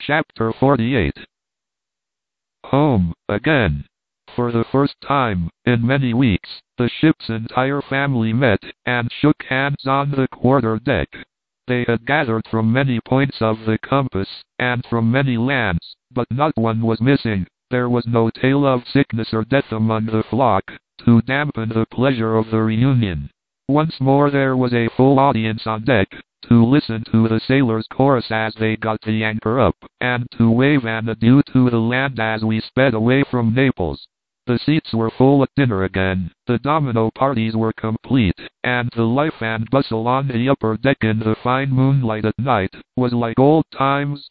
Chapter 48. Home, again. For the first time, in many weeks, the ship's entire family met, and shook hands on the quarter-deck. They had gathered from many points of the compass, and from many lands, but not one was missing. There was no tale of sickness or death among the flock, to dampen the pleasure of the reunion. Once more there was a full audience on deck, to listen to the sailors' chorus as they got the anchor up, and to wave an adieu to the land as we sped away from Naples. The seats were full at dinner again, the domino parties were complete, and the life and bustle on the upper deck in the fine moonlight at night was like old times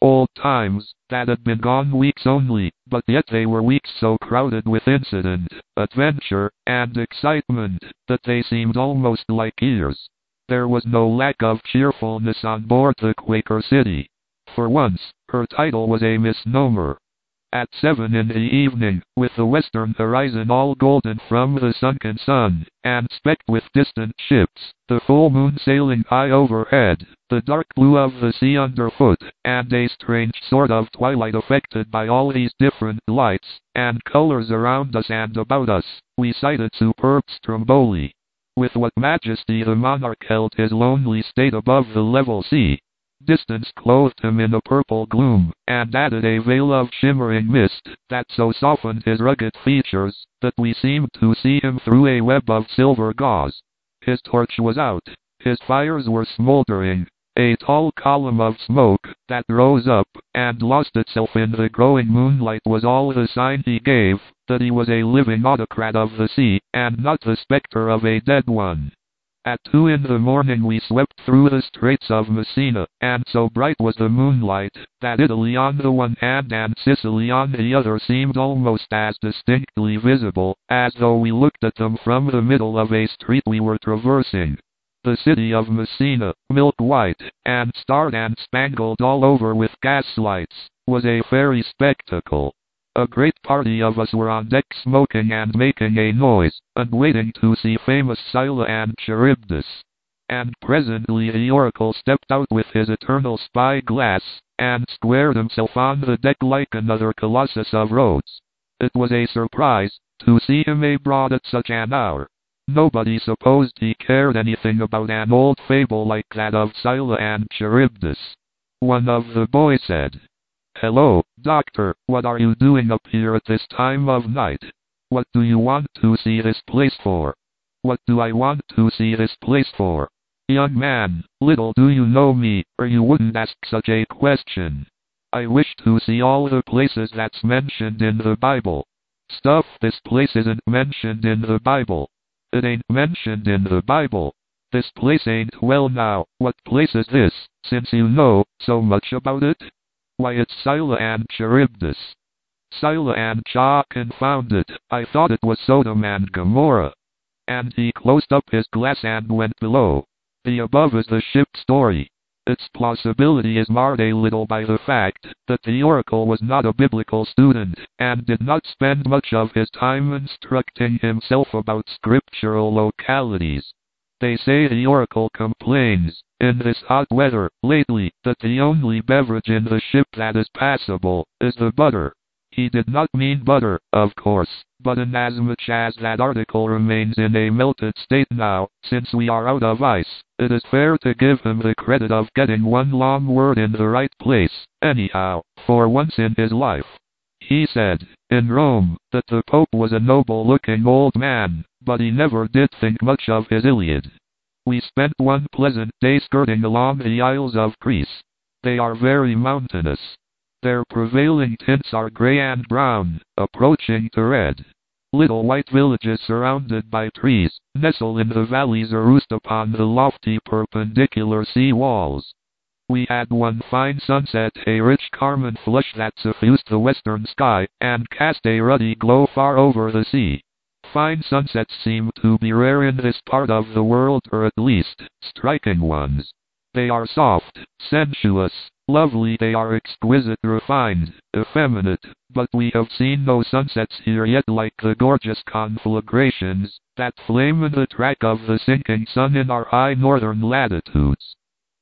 that had been gone weeks only, but yet they were weeks so crowded with incident, adventure, and excitement, that they seemed almost like years. There was no lack of cheerfulness on board the Quaker City. For once, her title was a misnomer. At 7 in the evening, with the western horizon all golden from the sunken sun, and specked with distant ships, the full moon sailing high overhead, the dark blue of the sea underfoot, and a strange sort of twilight affected by all these different lights and colors around us and about us, we sighted superb Stromboli. With what majesty the monarch held his lonely state above the level sea. Distance clothed him in a purple gloom, and added a veil of shimmering mist, that so softened his rugged features, that we seemed to see him through a web of silver gauze. His torch was out, his fires were smoldering. A tall column of smoke, that rose up, and lost itself in the growing moonlight was all the sign he gave, that he was a living autocrat of the sea, and not the spectre of a dead one. At 2 in the morning we swept through the Straits of Messina, and so bright was the moonlight, that Italy on the one hand and Sicily on the other seemed almost as distinctly visible, as though we looked at them from the middle of a street we were traversing. The city of Messina, milk-white, and starred and spangled all over with gaslights, was a fairy spectacle. A great party of us were on deck smoking and making a noise, and waiting to see famous Scylla and Charybdis. And presently the oracle stepped out with his eternal spy-glass, and squared himself on the deck like another Colossus of Rhodes. It was a surprise, to see him abroad at such an hour. Nobody supposed he cared anything about an old fable like that of Scylla and Charybdis. One of the boys said, "Hello, Doctor, what are you doing up here at this time of night? What do you want to see this place for?" "What do I want to see this place for? Young man, little do you know me, or you wouldn't ask such a question. I wish to see all the places that's mentioned in the Bible." "Stuff, this place isn't mentioned in the Bible." "It ain't mentioned in the Bible. This place ain't. Well now, what place is this, since you know so much about it?" "Why, it's Scylla and Charybdis." "Scylla and confound it, I thought it was Sodom and Gomorrah." And he closed up his glass and went below. The above is the ship's story. Its plausibility is marred a little by the fact that the oracle was not a biblical student, and did not spend much of his time instructing himself about scriptural localities. They say the oracle complains, in this hot weather, lately, that the only beverage in the ship that is passable, is the butter. He did not mean butter, of course, but inasmuch as that article remains in a melted state now, since we are out of ice, it is fair to give him the credit of getting one long word in the right place, anyhow, for once in his life. He said, in Rome, that the Pope was a noble-looking old man, but he never did think much of his Iliad. We spent one pleasant day skirting along the Isles of Greece. They are very mountainous. Their prevailing tints are gray and brown, approaching to red. Little white villages surrounded by trees, nestle in the valleys or roost upon the lofty perpendicular sea walls. We had one fine sunset, a rich carmine flush that suffused the western sky, and cast a ruddy glow far over the sea. Fine sunsets seem to be rare in this part of the world, or at least, striking ones. They are soft, sensuous, lovely, they are exquisite, refined, effeminate, but we have seen no sunsets here yet like the gorgeous conflagrations that flame in the track of the sinking sun in our high northern latitudes.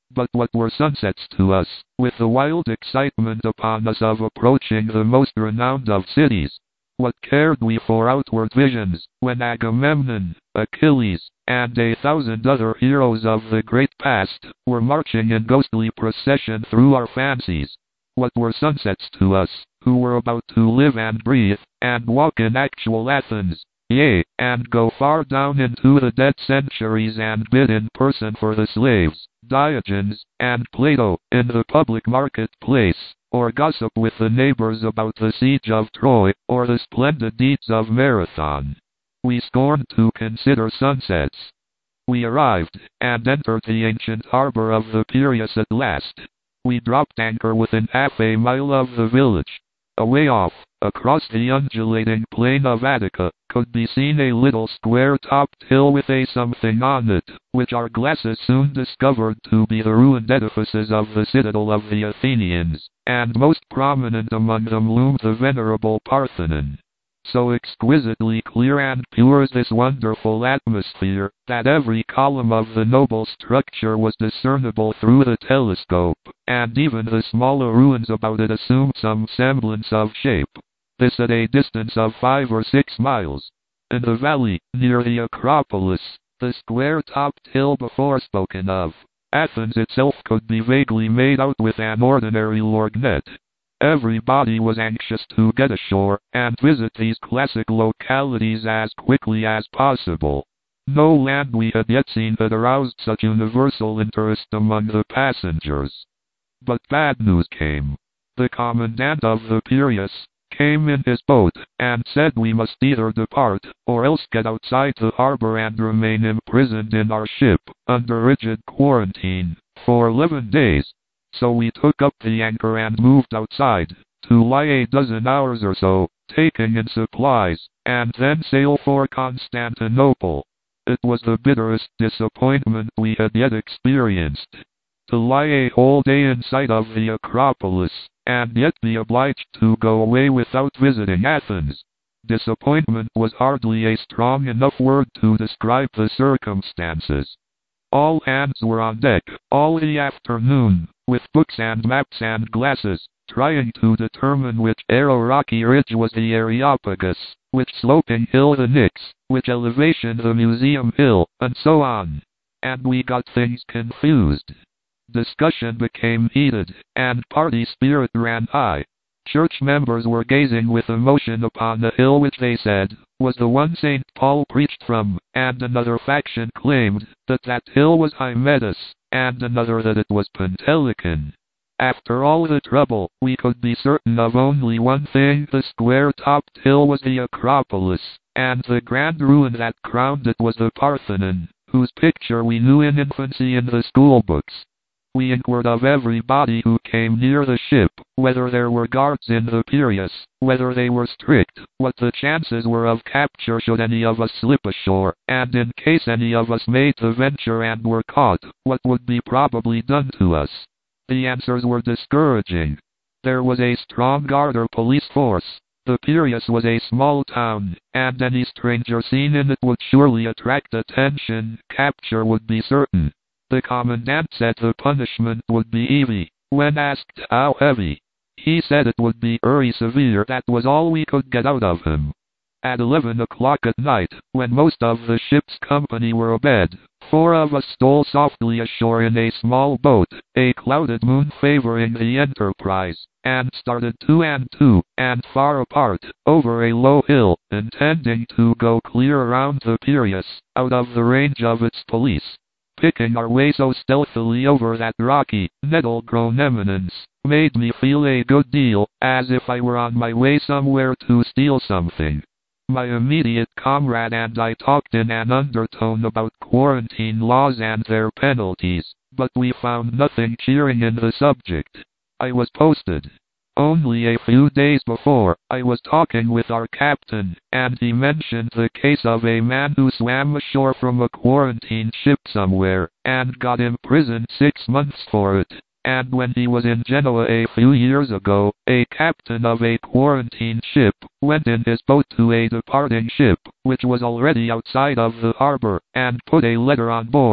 But what were sunsets to us, with the wild excitement upon us of approaching the most renowned of cities? What cared we for outward visions, when Agamemnon, Achilles, and 1,000 other heroes of the great past were marching in ghostly procession through our fancies? What were sunsets to us, who were about to live and breathe, and walk in actual Athens, yea, and go far down into the dead centuries and bid in person for the slaves, Diogenes, and Plato, in the public market-place, or gossip with the neighbors about the siege of Troy, or the splendid deeds of Marathon? We scorned to consider sunsets. We arrived, and entered the ancient harbor of the Piraeus at last. We dropped anchor within half a mile of the village. Away off, across the undulating plain of Attica, could be seen a little square-topped hill with a something on it, which our glasses soon discovered to be the ruined edifices of the citadel of the Athenians, and most prominent among them loomed the venerable Parthenon. So exquisitely clear and pure is this wonderful atmosphere, that every column of the noble structure was discernible through the telescope, and even the smaller ruins about it assumed some semblance of shape. This at a distance of 5 or 6 miles. In the valley, near the Acropolis, the square-topped hill before spoken of, Athens itself could be vaguely made out with an ordinary lorgnette. Everybody was anxious to get ashore and visit these classic localities as quickly as possible. No land we had yet seen had aroused such universal interest among the passengers. But bad news came. The commandant of the Piraeus came in his boat and said we must either depart or else get outside the harbor and remain imprisoned in our ship, under rigid quarantine, for 11 days. So we took up the anchor and moved outside, to lie a dozen hours or so, taking in supplies, and then sail for Constantinople. It was the bitterest disappointment we had yet experienced. To lie a whole day in sight of the Acropolis, and yet be obliged to go away without visiting Athens. Disappointment was hardly a strong enough word to describe the circumstances. All hands were on deck, all the afternoon, with books and maps and glasses, trying to determine which arrow rocky ridge was the Areopagus, which sloping hill the Nix, which elevation the Museum Hill, and so on. And we got things confused. Discussion became heated, and party spirit ran high. Church members were gazing with emotion upon the hill which they said was the one St. Paul preached from, and another faction claimed that that hill was Hymettus, and another that it was Pentelicon. After all the trouble, we could be certain of only one thing: the square-topped hill was the Acropolis, and the grand ruin that crowned it was the Parthenon, whose picture we knew in infancy in the school books. We inquired of everybody who came near the ship, whether there were guards in the Piraeus, whether they were strict, what the chances were of capture should any of us slip ashore, and in case any of us made the venture and were caught, what would be probably done to us. The answers were discouraging. There was a strong guard or police force. The Piraeus was a small town, and any stranger seen in it would surely attract attention. Capture would be certain. The commandant said the punishment would be heavy. When asked how heavy, he said it would be very severe. That was all we could get out of him. At 11 o'clock at night, when most of the ship's company were abed, 4 of us stole softly ashore in a small boat, a clouded moon favoring the enterprise, and started 2 and 2, and far apart, over a low hill, intending to go clear around the Piraeus, out of the range of its police. Picking our way so stealthily over that rocky, nettle-grown eminence, made me feel a good deal as if I were on my way somewhere to steal something. My immediate comrade and I talked in an undertone about quarantine laws and their penalties, but we found nothing cheering in the subject. I was posted. Only a few days before, I was talking with our captain, and he mentioned the case of a man who swam ashore from a quarantined ship somewhere, and got imprisoned 6 months for it. And when he was in Genoa a few years ago, a captain of a quarantined ship went in his boat to a departing ship, which was already outside of the harbor, and put a letter on board,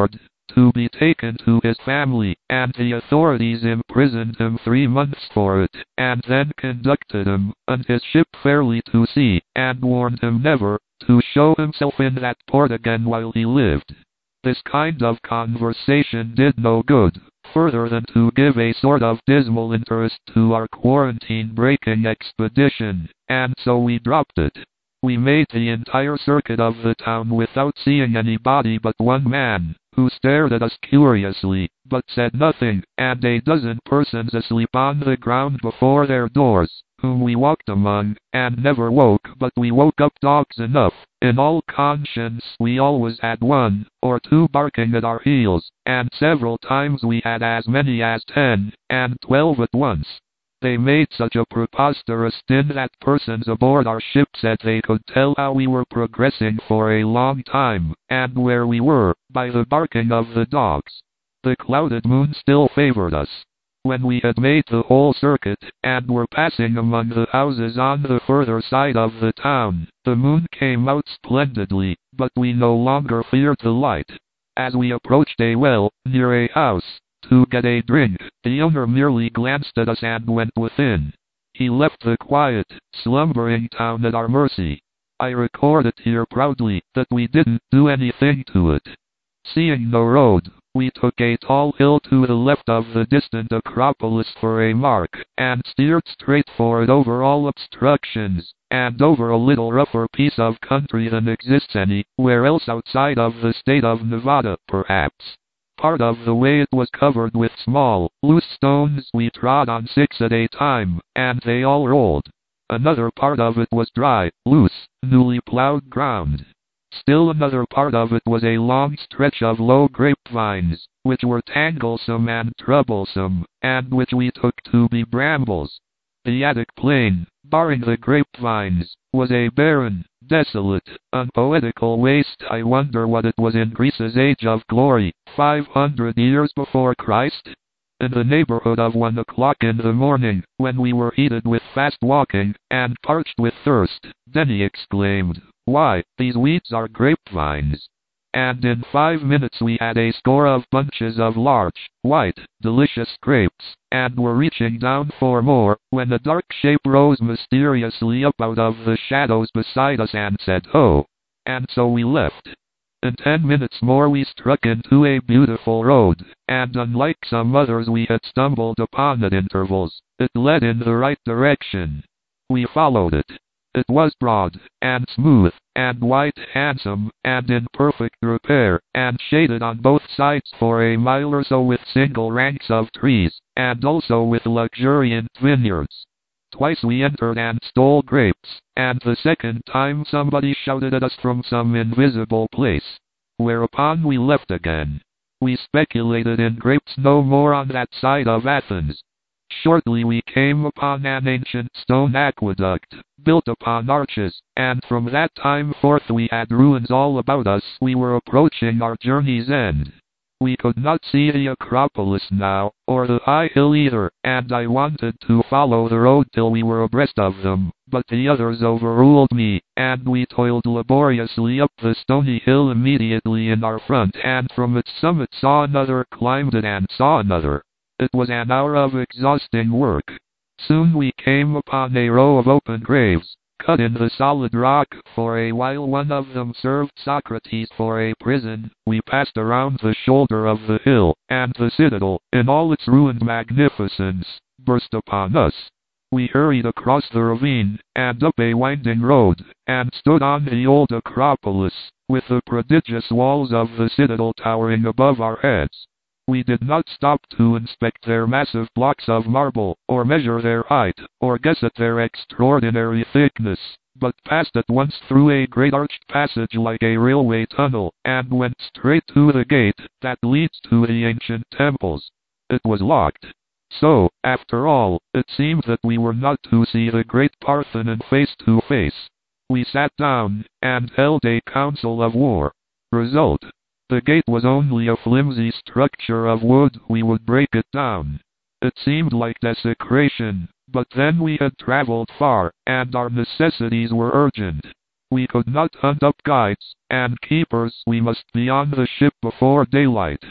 to be taken to his family, and the authorities imprisoned him 3 months for it, and then conducted him and his ship fairly to sea, and warned him never to show himself in that port again while he lived. This kind of conversation did no good, further than to give a sort of dismal interest to our quarantine-breaking expedition, and so we dropped it. We made the entire circuit of the town without seeing anybody but one man, who stared at us curiously, but said nothing, and a dozen persons asleep on the ground before their doors, whom we walked among, and never woke, but we woke up dogs enough. In all conscience we always had 1 or 2 barking at our heels, and several times we had as many as 10 and 12 at once. They made such a preposterous din that persons aboard our ship said they could tell how we were progressing for a long time, and where we were, by the barking of the dogs. The clouded moon still favored us. When we had made the whole circuit, and were passing among the houses on the further side of the town, the moon came out splendidly, but we no longer feared the light. As we approached a well, near a house, to get a drink, the owner merely glanced at us and went within. He left the quiet, slumbering town at our mercy. I record it here proudly, that we didn't do anything to it. Seeing no road, we took a tall hill to the left of the distant Acropolis for a mark, and steered straight for it over all obstructions, and over a little rougher piece of country than exists anywhere else outside of the state of Nevada, perhaps. Part of the way it was covered with small, loose stones we trod on 6 at a time, and they all rolled. Another part of it was dry, loose, newly plowed ground. Still another part of it was a long stretch of low grapevines, which were tanglesome and troublesome, and which we took to be brambles. The Attic plain, barring the grapevines, was a barren, desolate, unpoetical waste. I wonder what it was in Greece's age of glory, 500 years before Christ? In the neighborhood of 1 o'clock in the morning, when we were heated with fast walking, and parched with thirst, Denny exclaimed, "Why, these weeds are grapevines." And in 5 minutes we had a score of bunches of large, white, delicious grapes, and were reaching down for more, when a dark shape rose mysteriously up out of the shadows beside us and said, "Ho!" And so we left. In 10 minutes more we struck into a beautiful road, and unlike some others we had stumbled upon at intervals, it led in the right direction. We followed it. It was broad, and smooth, and white, handsome, and in perfect repair, and shaded on both sides for a mile or so with single ranks of trees, and also with luxuriant vineyards. Twice we entered and stole grapes, and the second time somebody shouted at us from some invisible place. Whereupon we left again. We speculated in grapes no more on that side of Athens. Shortly we came upon an ancient stone aqueduct, built upon arches, and from that time forth we had ruins all about us. We were approaching our journey's end. We could not see the Acropolis now, or the high hill either, and I wanted to follow the road till we were abreast of them, but the others overruled me, and we toiled laboriously up the stony hill immediately in our front, and from its summit saw another, climbed it and saw another. It was an hour of exhausting work. Soon we came upon a row of open graves, cut in the solid rock. For a while one of them served Socrates for a prison. We passed around the shoulder of the hill, and the citadel, in all its ruined magnificence, burst upon us. We hurried across the ravine, and up a winding road, and stood on the old Acropolis, with the prodigious walls of the citadel towering above our heads. We did not stop to inspect their massive blocks of marble, or measure their height, or guess at their extraordinary thickness, but passed at once through a great arched passage like a railway tunnel, and went straight to the gate that leads to the ancient temples. It was locked. So, after all, it seemed that we were not to see the great Parthenon face to face. We sat down, and held a council of war. Result: the gate was only a flimsy structure of wood. We would break it down. It seemed like desecration, but then we had traveled far, and our necessities were urgent. We could not hunt up guides and keepers. We must be on the ship before daylight.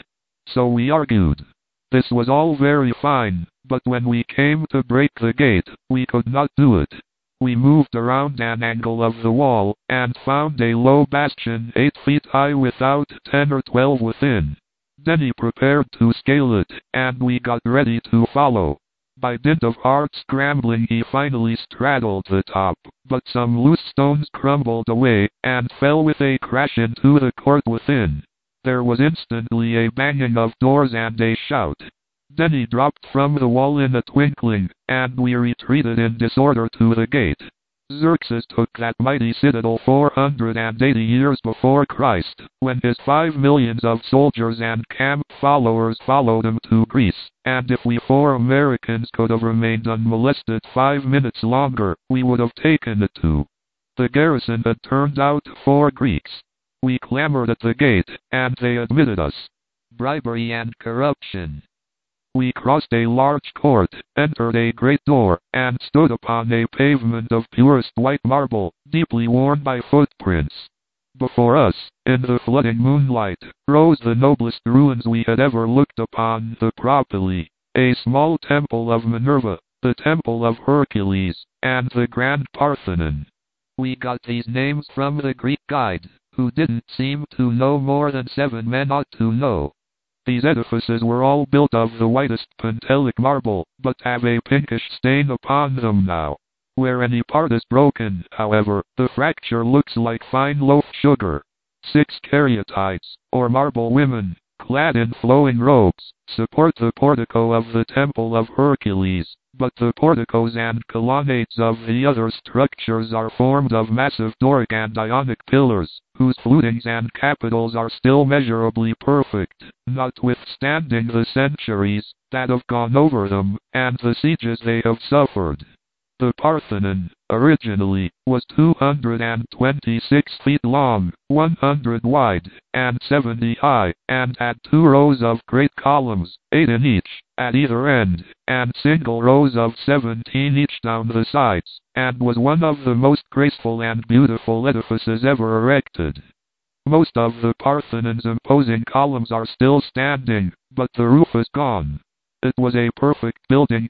So we argued. This was all very fine, but when we came to break the gate, we could not do it. We moved around an angle of the wall, and found a low bastion 8 feet high without 10 or 12 within. Denny prepared to scale it, and we got ready to follow. By dint of hard scrambling he finally straddled the top, but some loose stones crumbled away, and fell with a crash into the court within. There was instantly a banging of doors and a shout. Denny dropped from the wall in a twinkling, and we retreated in disorder to the gate. Xerxes took that mighty citadel 480 years before Christ, when his 5 millions of soldiers and camp followers followed him to Greece, and if we 4 Americans could have remained unmolested 5 minutes longer, we would have taken it too. The garrison had turned out 4 Greeks. We clamored at the gate, and they admitted us. Bribery and corruption. We crossed a large court, entered a great door, and stood upon a pavement of purest white marble, deeply worn by footprints. Before us, in the flooding moonlight, rose the noblest ruins we had ever looked upon, the Propylae, a small temple of Minerva, the temple of Hercules, and the Grand Parthenon. We got these names from the Greek guide, who didn't seem to know more than 7 men ought to know. These edifices were all built of the whitest Pentelic marble, but have a pinkish stain upon them now. Where any part is broken, however, the fracture looks like fine loaf sugar. 6 caryatides, or marble women, clad in flowing robes, support the portico of the Temple of Hercules, but the porticos and colonnades of the other structures are formed of massive Doric and Ionic pillars, whose flutings and capitals are still measurably perfect, notwithstanding the centuries that have gone over them, and the sieges they have suffered. The Parthenon, originally, was 226 feet long, 100 wide, and 70 high, and had 2 rows of great columns, 8 in each, at either end, and single rows of 17 each down the sides, and was one of the most graceful and beautiful edifices ever erected. Most of the Parthenon's imposing columns are still standing, but the roof is gone. It was a perfect building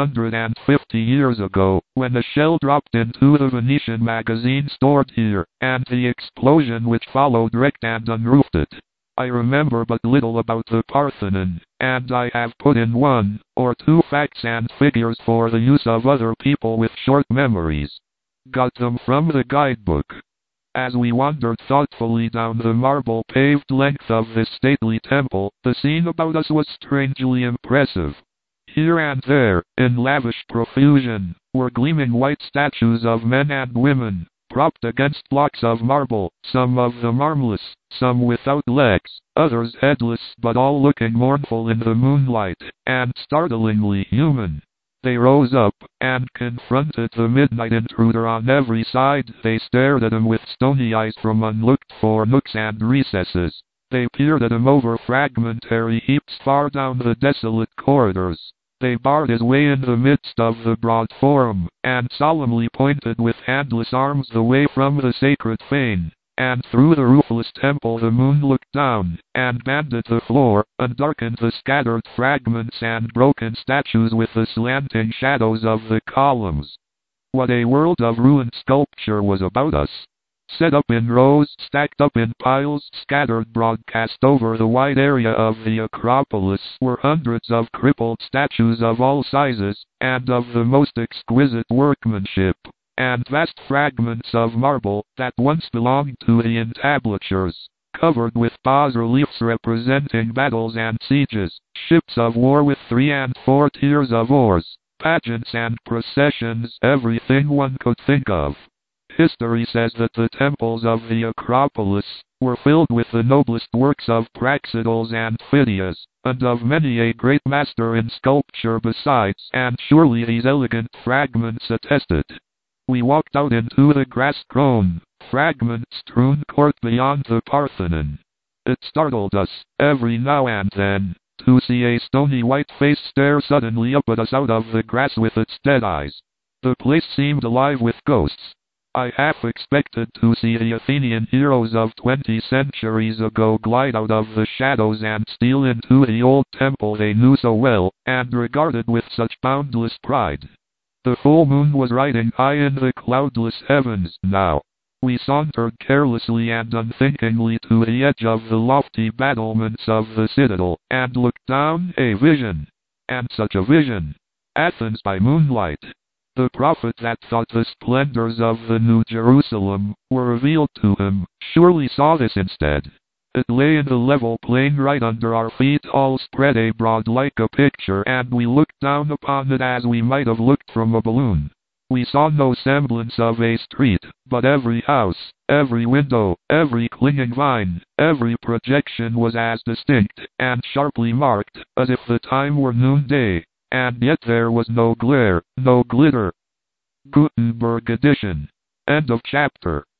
250 years ago, when a shell dropped into the Venetian magazine stored here, and the explosion which followed wrecked and unroofed it. I remember but little about the Parthenon, and I have put in 1 or 2 facts and figures for the use of other people with short memories. Got them from the guidebook. As we wandered thoughtfully down the marble-paved length of this stately temple, the scene about us was strangely impressive. Here and there, in lavish profusion, were gleaming white statues of men and women, propped against blocks of marble, some of them armless, some without legs, others headless, but all looking mournful in the moonlight, and startlingly human. They rose up, and confronted the midnight intruder on every side. They stared at him with stony eyes from unlooked-for nooks and recesses. They peered at him over fragmentary heaps far down the desolate corridors. They barred his way in the midst of the broad forum, and solemnly pointed with handless arms the way from the sacred fane. And through the roofless temple the moon looked down, and banded the floor, and darkened the scattered fragments and broken statues with the slanting shadows of the columns. What a world of ruined sculpture was about us! Set up in rows, stacked up in piles, scattered broadcast over the wide area of the Acropolis, were hundreds of crippled statues of all sizes, and of the most exquisite workmanship, and vast fragments of marble that once belonged to the entablatures, covered with bas-reliefs representing battles and sieges, ships of war with 3 and 4 tiers of oars, pageants and processions, everything one could think of. History says that the temples of the Acropolis were filled with the noblest works of Praxiteles and Phidias, and of many a great master in sculpture besides, and surely these elegant fragments attest it. We walked out into the grass-grown, fragment-strewn court beyond the Parthenon. It startled us, every now and then, to see a stony white face stare suddenly up at us out of the grass with its dead eyes. The place seemed alive with ghosts. I half expected to see the Athenian heroes of 20 centuries ago glide out of the shadows and steal into the old temple they knew so well, and regarded with such boundless pride. The full moon was riding high in the cloudless heavens now. We sauntered carelessly and unthinkingly to the edge of the lofty battlements of the citadel, and looked down. A vision! And such a vision! Athens by moonlight! The prophet that thought the splendors of the New Jerusalem were revealed to him, surely saw this instead. It lay in the level plain right under our feet, all spread abroad like a picture, and we looked down upon it as we might have looked from a balloon. We saw no semblance of a street, but every house, every window, every clinging vine, every projection was as distinct and sharply marked as if the time were noonday. And yet there was no glare, no glitter. Gutenberg edition. End of chapter.